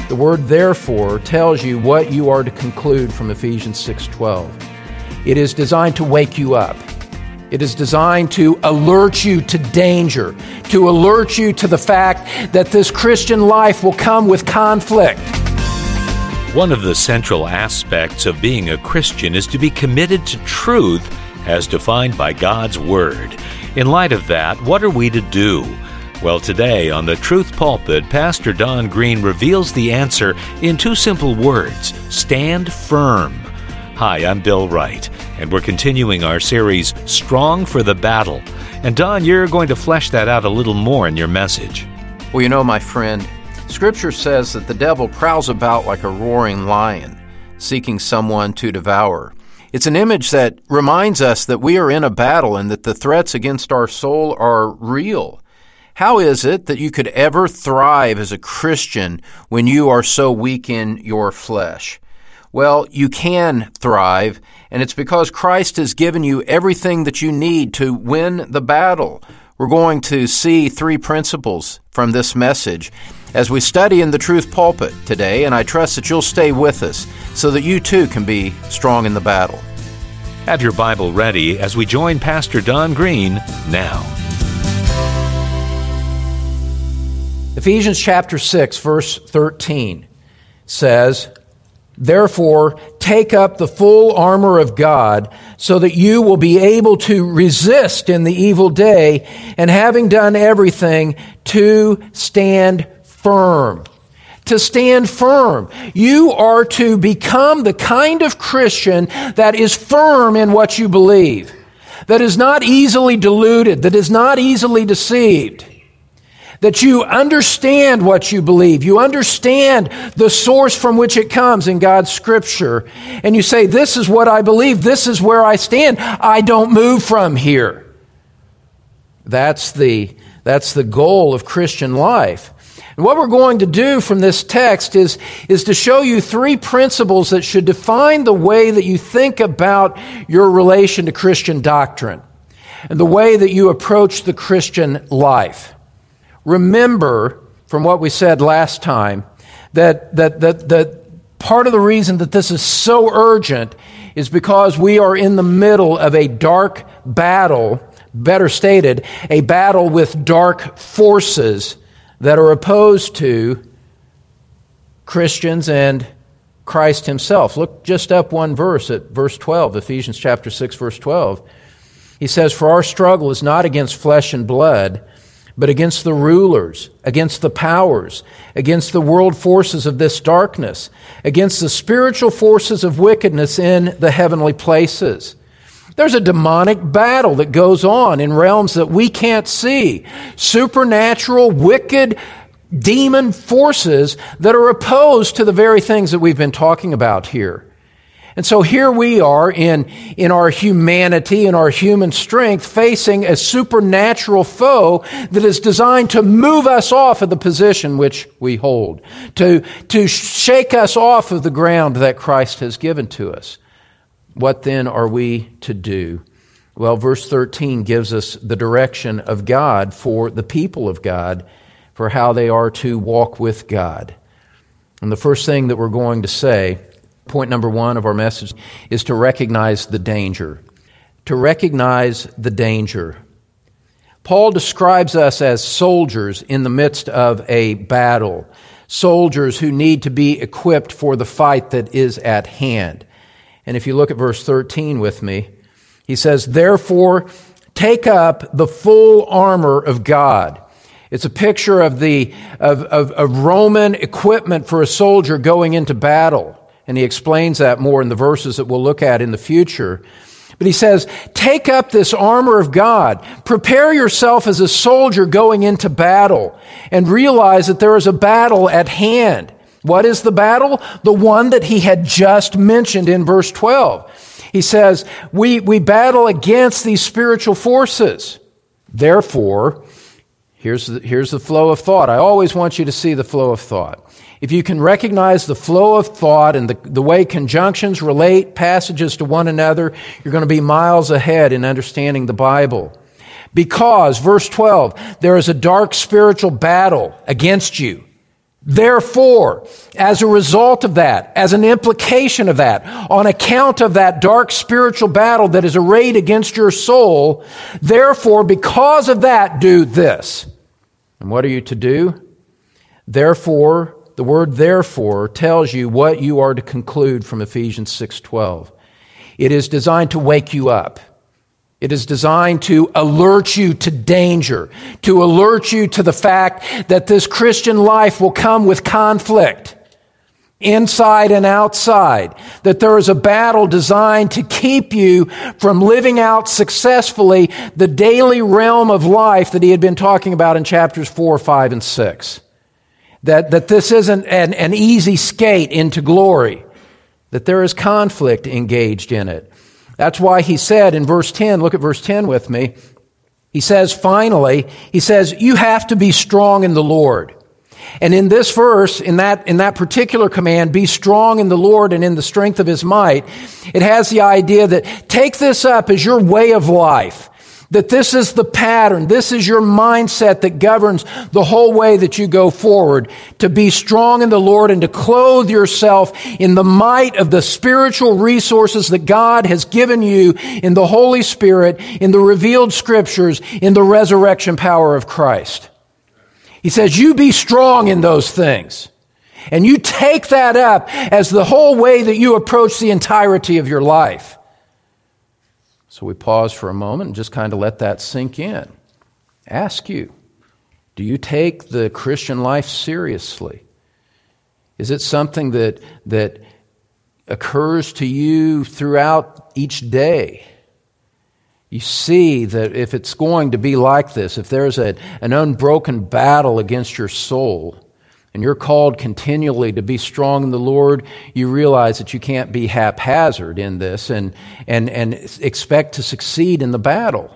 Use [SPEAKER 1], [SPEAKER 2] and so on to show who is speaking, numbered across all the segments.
[SPEAKER 1] The word therefore tells you what you are to conclude from Ephesians 6:12. It is designed to wake you up. It is designed to alert you to danger, to alert you to the fact that this Christian life will come with conflict.
[SPEAKER 2] One of the central aspects of being a Christian is to be committed to truth as defined by God's Word. In light of that, what are we to do? Well, today on the Truth Pulpit, Pastor Don Green reveals the answer in two simple words: stand firm. Hi, I'm Bill Wright, and we're continuing our series, Strong for the Battle. And Don, you're going to flesh that out a little more in your message.
[SPEAKER 1] Well, you know, my friend, Scripture says that the devil prowls about like a roaring lion, seeking someone to devour. It's an image that reminds us that we are in a battle and that the threats against our soul are real. How is it that you could ever thrive as a Christian when you are so weak in your flesh? Well, you can thrive, and it's because Christ has given you everything that you need to win the battle. We're going to see three principles from this message as we study in the Truth Pulpit today, and I trust that you'll stay with us so that you too can be strong in the battle.
[SPEAKER 2] Have your Bible ready as we join Pastor Don Green now.
[SPEAKER 1] Ephesians chapter 6, verse 13 says, "Therefore, take up the full armor of God, so that you will be able to resist in the evil day, and having done everything, to stand firm." To stand firm. You are to become the kind of Christian that is firm in what you believe, that is not easily deluded, that is not easily deceived. That you understand what you believe. You understand the source from which it comes in God's Scripture. And you say, this is what I believe. This is where I stand. I don't move from here. That's the goal of Christian life. And what we're going to do from this text is to show you three principles that should define the way that you think about your relation to Christian doctrine and the way that you approach the Christian life. Remember, from what we said last time, that part of the reason that this is so urgent is because we are in the middle of a dark battle, better stated, a battle with dark forces that are opposed to Christians and Christ himself. Look just up one verse at verse 12, Ephesians chapter 6, verse 12. He says, "For our struggle is not against flesh and blood, but against the rulers, against the powers, against the world forces of this darkness, against the spiritual forces of wickedness in the heavenly places." There's a demonic battle that goes on in realms that we can't see. Supernatural, wicked, demon forces that are opposed to the very things that we've been talking about here. And so here we are in our humanity, in our human strength, facing a supernatural foe that is designed to move us off of the position which we hold, to shake us off of the ground that Christ has given to us. What then are we to do? Well, verse 13 gives us the direction of God for the people of God, for how they are to walk with God. And the first thing that we're going to say, point number one of our message, is to recognize the danger. To recognize the danger. Paul describes us as soldiers in the midst of a battle. Soldiers who need to be equipped for the fight that is at hand. And if you look at verse 13 with me, he says, "Therefore, take up the full armor of God." It's a picture of Roman equipment for a soldier going into battle. And he explains that more in the verses that we'll look at in the future. But he says, take up this armor of God. Prepare yourself as a soldier going into battle and realize that there is a battle at hand. What is the battle? The one that he had just mentioned in verse 12. He says, we battle against these spiritual forces. Therefore, here's the flow of thought. I always want you to see the flow of thought. If you can recognize the flow of thought and the way conjunctions relate passages to one another, you're going to be miles ahead in understanding the Bible. Because, verse 12, there is a dark spiritual battle against you. Therefore, as a result of that, as an implication of that, on account of that dark spiritual battle that is arrayed against your soul, therefore, because of that, do this. And what are you to do? Therefore, the word therefore tells you what you are to conclude from Ephesians 6:12. It is designed to wake you up. It is designed to alert you to danger, to alert you to the fact that this Christian life will come with conflict, inside and outside, that there is a battle designed to keep you from living out successfully the daily realm of life that he had been talking about in chapters 4, 5, and 6. That this isn't an easy skate into glory, that there is conflict engaged in it. That's why he said in verse 10, look at verse 10 with me. He says, finally, you have to be strong in the Lord. And in this verse, in that particular command, be strong in the Lord and in the strength of his might, it has the idea that take this up as your way of life. That this is the pattern, this is your mindset that governs the whole way that you go forward, to be strong in the Lord and to clothe yourself in the might of the spiritual resources that God has given you in the Holy Spirit, in the revealed Scriptures, in the resurrection power of Christ. He says, you be strong in those things. And you take that up as the whole way that you approach the entirety of your life. So we pause for a moment and just kind of let that sink in. Ask you, do you take the Christian life seriously? Is it something that occurs to you throughout each day? You see that if it's going to be like this, if there's an unbroken battle against your soul, and you're called continually to be strong in the Lord, you realize that you can't be haphazard in this and expect to succeed in the battle.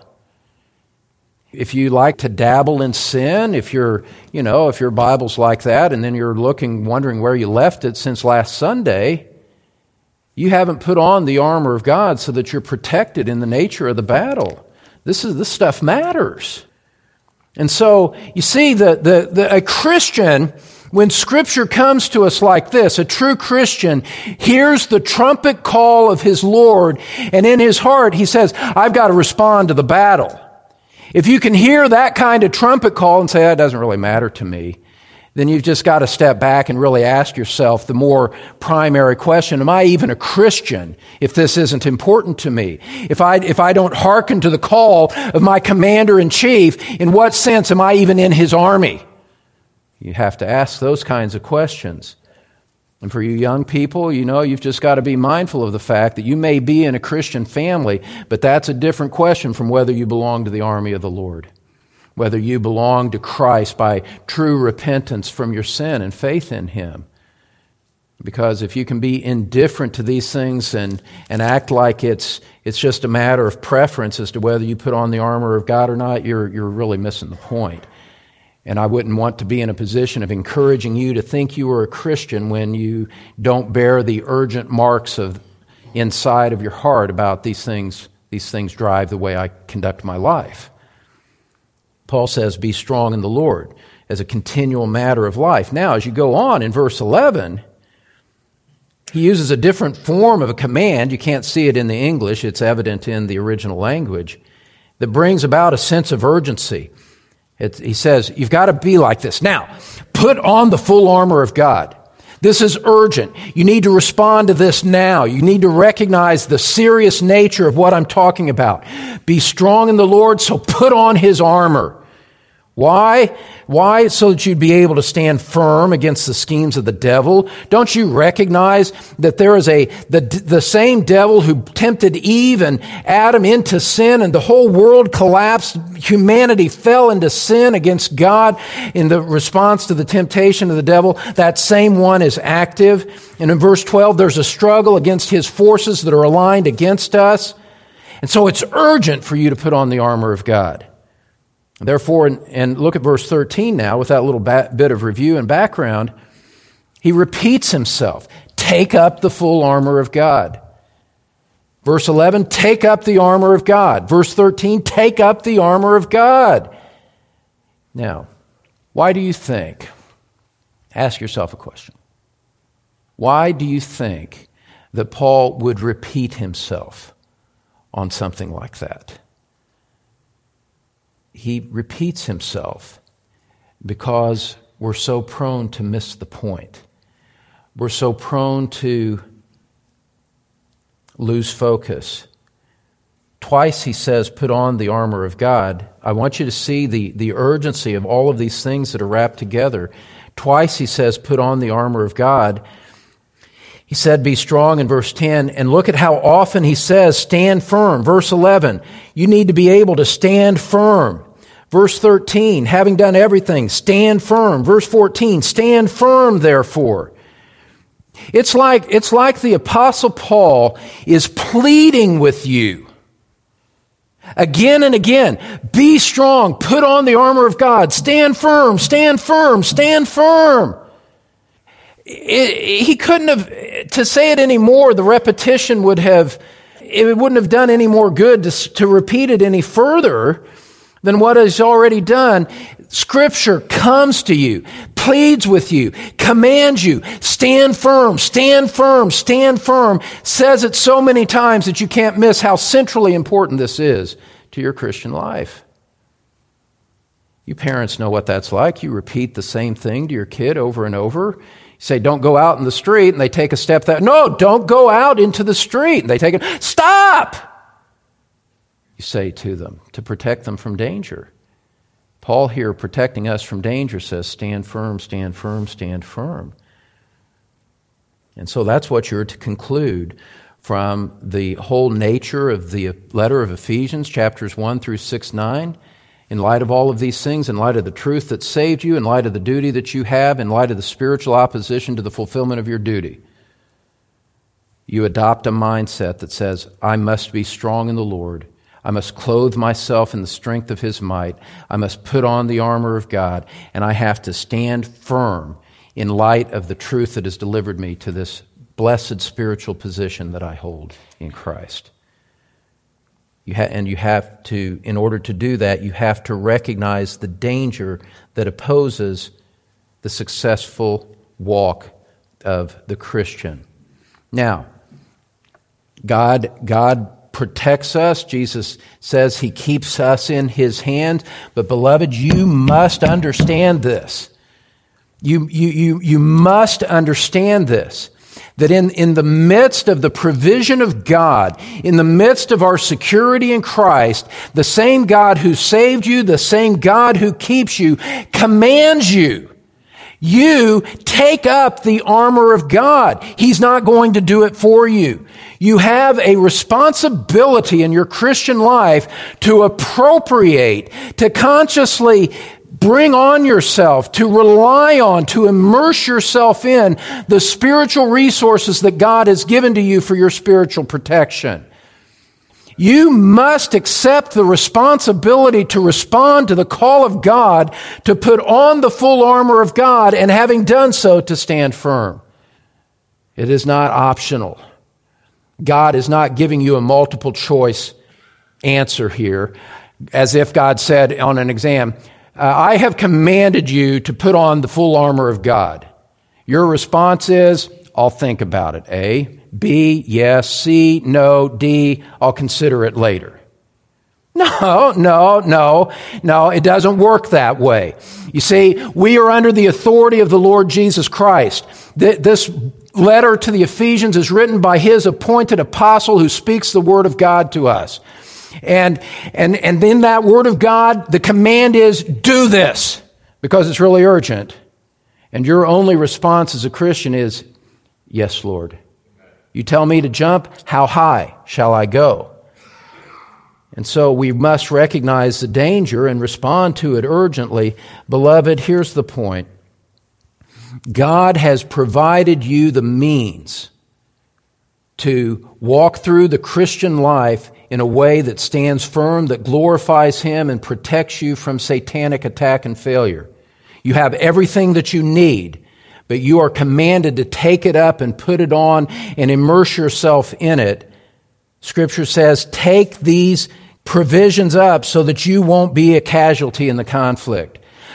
[SPEAKER 1] If you like to dabble in sin, if your Bible's like that, and then you're wondering where you left it since last Sunday, you haven't put on the armor of God so that you're protected in the nature of the battle. This stuff matters. And so, you see, a Christian, when Scripture comes to us like this, a true Christian hears the trumpet call of his Lord, and in his heart he says, I've got to respond to the battle. If you can hear that kind of trumpet call and say, that doesn't really matter to me, then you've just got to step back and really ask yourself the more primary question, am I even a Christian if this isn't important to me? If I don't hearken to the call of my commander-in-chief, in what sense am I even in his army? You have to ask those kinds of questions. And for you young people, you've just got to be mindful of the fact that you may be in a Christian family, but that's a different question from whether you belong to the army of the Lord, whether you belong to Christ by true repentance from your sin and faith in Him. Because if you can be indifferent to these things and act like it's just a matter of preference as to whether you put on the armor of God or not, you're really missing the point. And I wouldn't want to be in a position of encouraging you to think you are a Christian when you don't bear the urgent marks of inside of your heart about these things. These things drive the way I conduct my life. Paul says, be strong in the Lord as a continual matter of life. Now, as you go on in verse 11, he uses a different form of a command. You can't see it in the English. It's evident in the original language. That brings about a sense of urgency. He says, you've got to be like this. Now, put on the full armor of God. This is urgent. You need to respond to this now. You need to recognize the serious nature of what I'm talking about. Be strong in the Lord, so put on His armor. Why? Why? So that you'd be able to stand firm against the schemes of the devil. Don't you recognize that there is the same devil who tempted Eve and Adam into sin, and the whole world collapsed? Humanity fell into sin against God in the response to the temptation of the devil. That same one is active. And in verse 12, there's a struggle against his forces that are aligned against us. And so it's urgent for you to put on the armor of God. Therefore, and look at verse 13 now, with that little bit of review and background, he repeats himself. Take up the full armor of God. Verse 11, take up the armor of God. Verse 13, take up the armor of God. Now, why do you think Ask yourself a question. Why do you think that Paul would repeat himself on something like that? He repeats himself because we're so prone to miss the point. We're so prone to lose focus. Twice he says, put on the armor of God. I want you to see the urgency of all of these things that are wrapped together. Twice he says, put on the armor of God. He said, be strong in verse 10, and look at how often he says, stand firm. Verse 11, you need to be able to stand firm. Verse 13, having done everything, stand firm. Verse 14, stand firm, therefore. It's like the Apostle Paul is pleading with you again and again. Be strong, put on the armor of God, stand firm, stand firm, stand firm. He couldn't have, to say it anymore, the repetition wouldn't have done any more good to repeat it any further than what is already done. Scripture comes to you, pleads with you, commands you, stand firm, stand firm, stand firm, says it so many times that you can't miss how centrally important this is to your Christian life. You parents know what that's like. You repeat the same thing to your kid over and over. You say, don't go out in the street, and they take a step that, no, don't go out into the street. And they take it, stop! You say to them to protect them from danger. Paul here, protecting us from danger, says, stand firm, stand firm, stand firm. And so that's what you're to conclude from the whole nature of the letter of Ephesians, chapters 1 through 6-9. In light of all of these things, in light of the truth that saved you, in light of the duty that you have, in light of the spiritual opposition to the fulfillment of your duty, you adopt a mindset that says, I must be strong in the Lord. I must clothe myself in the strength of His might. I must put on the armor of God, and I have to stand firm in light of the truth that has delivered me to this blessed spiritual position that I hold in Christ. And you have to, in order to do that, you have to recognize the danger that opposes the successful walk of the Christian. Now, God protects us. Jesus says He keeps us in His hand. But beloved, you must understand this. You must understand this. That in the midst of the provision of God, in the midst of our security in Christ, the same God who saved you, the same God who keeps you, commands you. You take up the armor of God. He's not going to do it for you. You have a responsibility in your Christian life to appropriate, to consciously bring on yourself, to rely on, to immerse yourself in the spiritual resources that God has given to you for your spiritual protection. You must accept the responsibility to respond to the call of God, to put on the full armor of God, and having done so, to stand firm. It is not optional. God is not giving you a multiple choice answer here, as if God said on an exam, I have commanded you to put on the full armor of God. Your response is, I'll think about it. A. B. Yes. C. No. D. I'll consider it later. No. It doesn't work that way. You see, we are under the authority of the Lord Jesus Christ. This letter to the Ephesians is written by His appointed apostle who speaks the word of God to us. And in that word of God, the command is, do this, because it's really urgent. And your only response as a Christian is, yes, Lord. You tell me to jump, how high shall I go? And so we must recognize the danger and respond to it urgently. Beloved, here's the point. God has provided you the means to walk through the Christian life in a way that stands firm, that glorifies Him, and protects you from satanic attack and failure. You have everything that you need, but you are commanded to take it up and put it on and immerse yourself in it. Scripture says, take these provisions up so that you won't be a casualty in the conflict,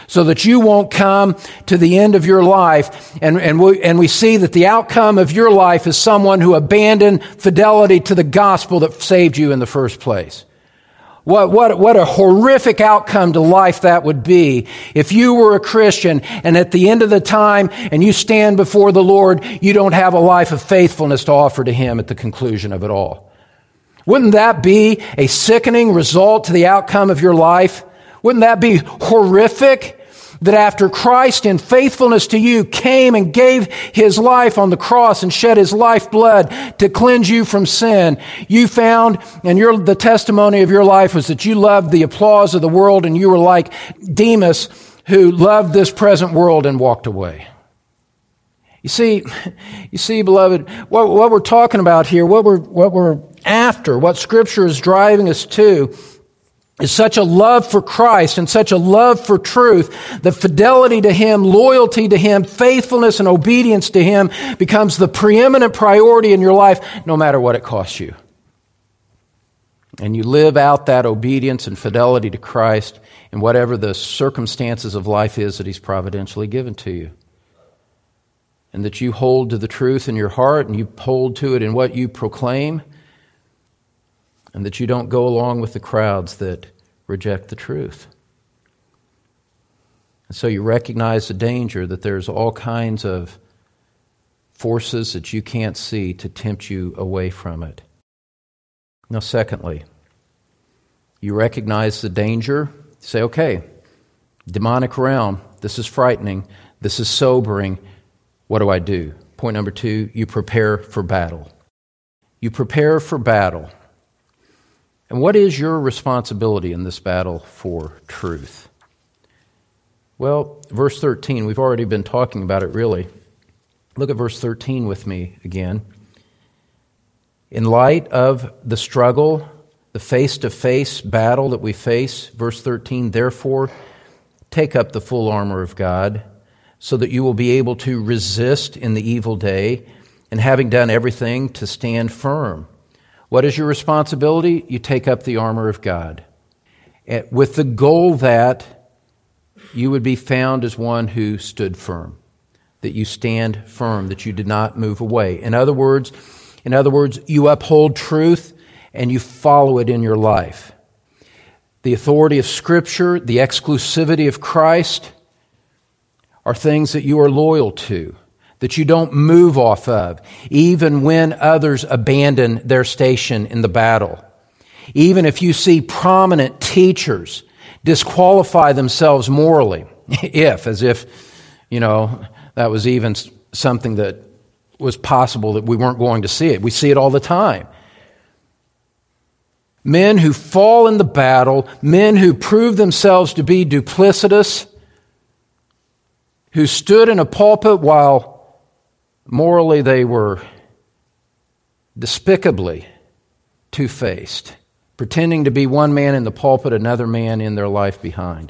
[SPEAKER 1] so that you won't come to the end of your life and we see that the outcome of your life is someone who abandoned fidelity to the gospel that saved you in the first place. What a horrific outcome to life that would be if you were a Christian and at the end of the time and you stand before the Lord, you don't have a life of faithfulness to offer to Him at the conclusion of it all. Wouldn't that be a sickening result to the outcome of your life? Wouldn't that be horrific? That after Christ in faithfulness to you came and gave His life on the cross and shed His lifeblood to cleanse you from sin, you found, and the testimony of your life was that you loved the applause of the world and you were like Demas who loved this present world and walked away. You see, beloved, what we're talking about here, what we're after, what Scripture is driving us to, is such a love for Christ and such a love for truth that fidelity to Him, loyalty to Him, faithfulness and obedience to Him becomes the preeminent priority in your life, no matter what it costs you. And you live out that obedience and fidelity to Christ in whatever the circumstances of life is that He's providentially given to you. And that you hold to the truth in your heart and you hold to it in what you proclaim, and that you don't go along with the crowds that reject the truth. And so you recognize the danger that there's all kinds of forces that you can't see to tempt you away from it. Now, secondly, you recognize the danger. You say, okay, demonic realm, this is frightening, this is sobering. What do I do? Point number 2, you prepare for battle. You prepare for battle. And what is your responsibility in this battle for truth? Well, verse 13, we've already been talking about it really. Look at verse 13 with me again. In light of the struggle, the face-to-face battle that we face, verse 13, therefore, take up the full armor of God, so that you will be able to resist in the evil day, and having done everything, to stand firm. What is your responsibility? You take up the armor of God, with the goal that you would be found as one who stood firm, that you stand firm, that you did not move away. In other words, you uphold truth and you follow it in your life. The authority of Scripture, the exclusivity of Christ are things that you are loyal to, that you don't move off of, even when others abandon their station in the battle. Even if you see prominent teachers disqualify themselves morally, as if, that was even something that was possible that we weren't going to see it. We see it all the time. Men who fall in the battle, men who prove themselves to be duplicitous, who stood in a pulpit while morally they were despicably two-faced, pretending to be one man in the pulpit, another man in their life behind.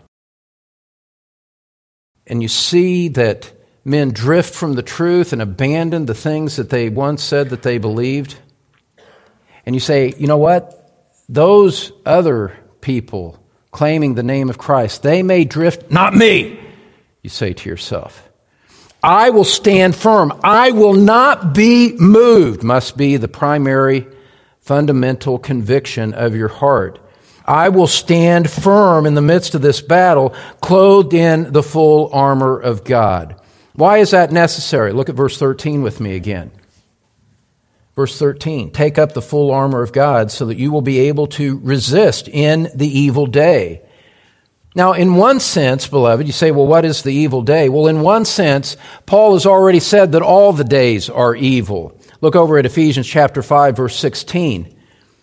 [SPEAKER 1] And you see that men drift from the truth and abandon the things that they once said that they believed. And you say, you know what? Those other people claiming the name of Christ, they may drift, not me, you say to yourself. I will stand firm. I will not be moved, must be the primary fundamental conviction of your heart. I will stand firm in the midst of this battle, clothed in the full armor of God. Why is that necessary? Look at verse 13 with me again. Verse 13, take up the full armor of God so that you will be able to resist in the evil day. Now, in one sense, beloved, you say, well, what is the evil day? Well, in one sense, Paul has already said that all the days are evil. Look over at Ephesians chapter 5, verse 16.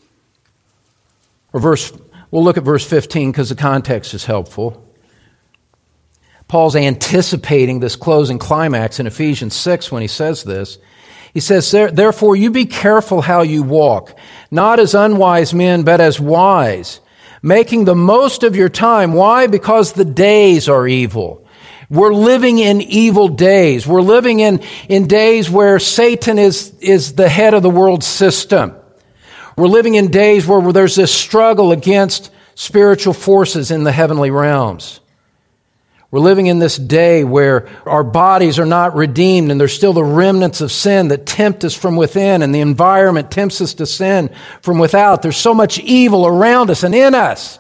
[SPEAKER 1] We'll look at verse 15 because the context is helpful. Paul's anticipating this closing climax in Ephesians 6 when he says this. He says, therefore, you be careful how you walk, not as unwise men, but as wise, making the most of your time. Why? Because the days are evil. We're living in evil days. We're living in days where Satan is the head of the world system. We're living in days where there's this struggle against spiritual forces in the heavenly realms. We're living in this day where our bodies are not redeemed and there's still the remnants of sin that tempt us from within, and the environment tempts us to sin from without. There's so much evil around us and in us.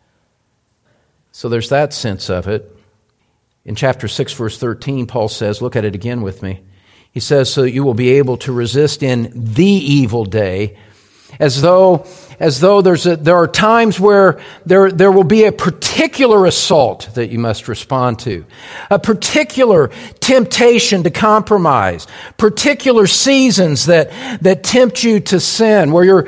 [SPEAKER 1] So there's that sense of it. In chapter 6, verse 13, Paul says, look at it again with me. He says, so that you will be able to resist in the evil day, as though there are times where there will be a particular assault that you must respond to, a particular temptation to compromise, particular seasons that tempt you to sin, where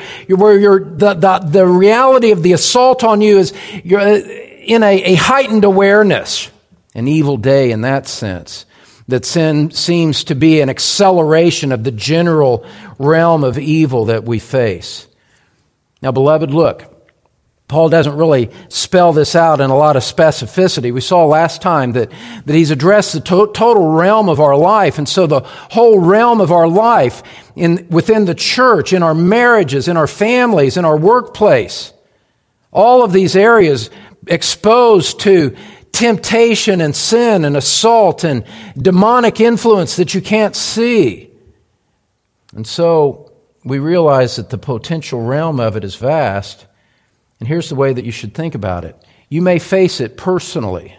[SPEAKER 1] the reality of the assault on you is you're in a heightened awareness, an evil day in that sense. That sin seems to be an acceleration of the general realm of evil that we face. Now, beloved, look, Paul doesn't really spell this out in a lot of specificity. We saw last time that he's addressed the total realm of our life, and so the whole realm of our life within the church, in our marriages, in our families, in our workplace, all of these areas exposed to temptation and sin and assault and demonic influence that you can't see. And so we realize that the potential realm of it is vast. And here's the way that you should think about it. You may face it personally.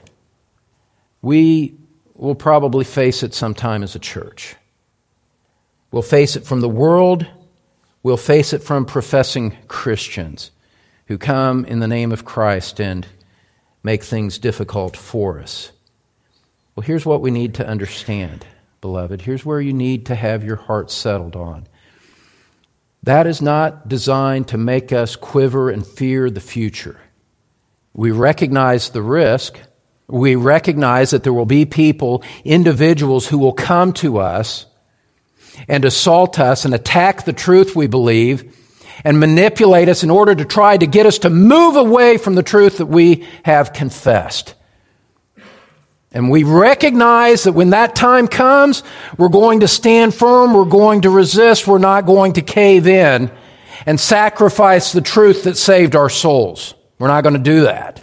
[SPEAKER 1] We will probably face it sometime as a church. We'll face it from the world. We'll face it from professing Christians who come in the name of Christ and make things difficult for us. Well, here's what we need to understand, beloved. Here's where you need to have your heart settled on. That is not designed to make us quiver and fear the future. We recognize the risk. We recognize that there will be people, individuals who will come to us and assault us and attack the truth we believe and manipulate us in order to try to get us to move away from the truth that we have confessed. And we recognize that when that time comes, we're going to stand firm, we're going to resist, we're not going to cave in and sacrifice the truth that saved our souls. We're not going to do that.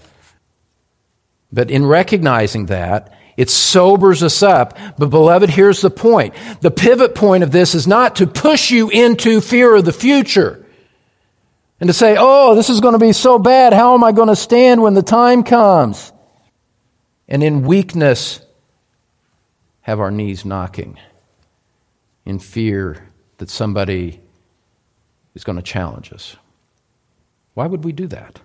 [SPEAKER 1] But in recognizing that, it sobers us up. But beloved, here's the point. The pivot point of this is not to push you into fear of the future and to say, oh, this is going to be so bad. How am I going to stand when the time comes? And in weakness, have our knees knocking in fear that somebody is going to challenge us. Why would we do that?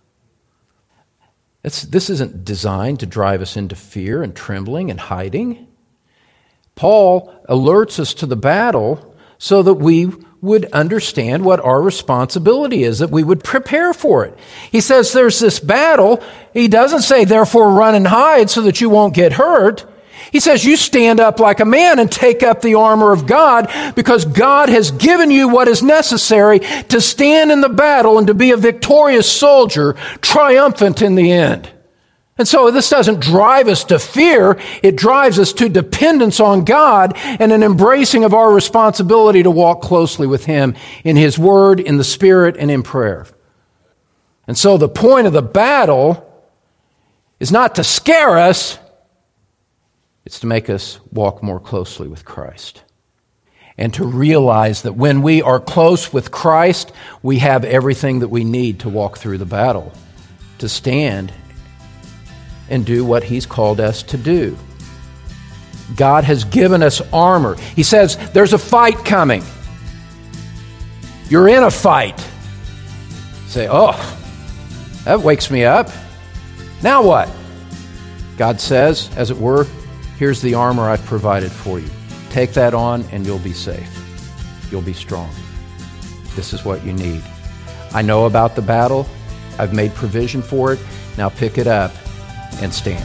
[SPEAKER 1] This isn't designed to drive us into fear and trembling and hiding. Paul alerts us to the battle so that we would understand what our responsibility is, that we would prepare for it. He says there's this battle. He doesn't say, therefore, run and hide so that you won't get hurt. He says you stand up like a man and take up the armor of God because God has given you what is necessary to stand in the battle and to be a victorious soldier, triumphant in the end. And so this doesn't drive us to fear. It drives us to dependence on God and an embracing of our responsibility to walk closely with Him in His Word, in the Spirit, and in prayer. And so the point of the battle is not to scare us. It's to make us walk more closely with Christ. And to realize that when we are close with Christ, we have everything that we need to walk through the battle, to stand and do what He's called us to do. God has given us armor. He says, there's a fight coming. You're in a fight. You say, oh, that wakes me up. Now what? God says, as it were, here's the armor I've provided for you. Take that on and you'll be safe. You'll be strong. This is what you need. I know about the battle. I've made provision for it. Now pick it up and stand.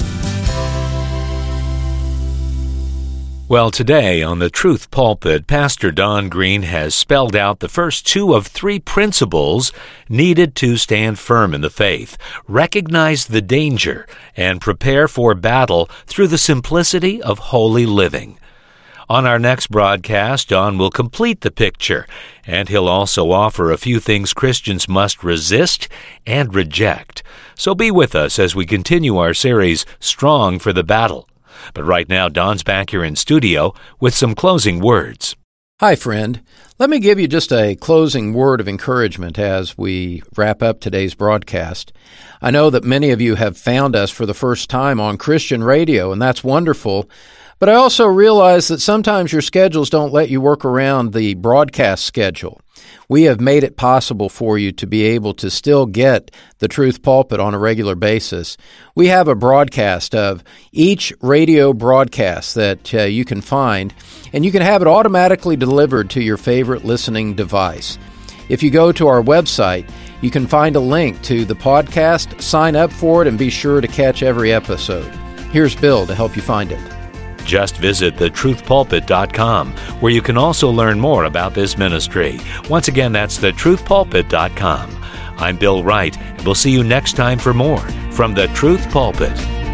[SPEAKER 2] Well, today on the Truth Pulpit, Pastor Don Green has spelled out the first two of three principles needed to stand firm in the faith, recognize the danger, and prepare for battle through the simplicity of holy living. On our next broadcast, Don will complete the picture, and he'll also offer a few things Christians must resist and reject. So be with us as we continue our series, Strong for the Battle. But right now, Don's back here in studio with some closing words.
[SPEAKER 1] Hi, friend. Let me give you just a closing word of encouragement as we wrap up today's broadcast. I know that many of you have found us for the first time on Christian radio, and that's wonderful. But I also realize that sometimes your schedules don't let you work around the broadcast schedule. We have made it possible for you to be able to still get the Truth Pulpit on a regular basis. We have a broadcast of each radio broadcast that you can find, and you can have it automatically delivered to your favorite listening device. If you go to our website, you can find a link to the podcast, sign up for it, and be sure to catch every episode. Here's Bill to help you find it.
[SPEAKER 2] Just visit thetruthpulpit.com, where you can also learn more about this ministry. Once again, that's thetruthpulpit.com. I'm Bill Wright, and we'll see you next time for more from the Truth Pulpit.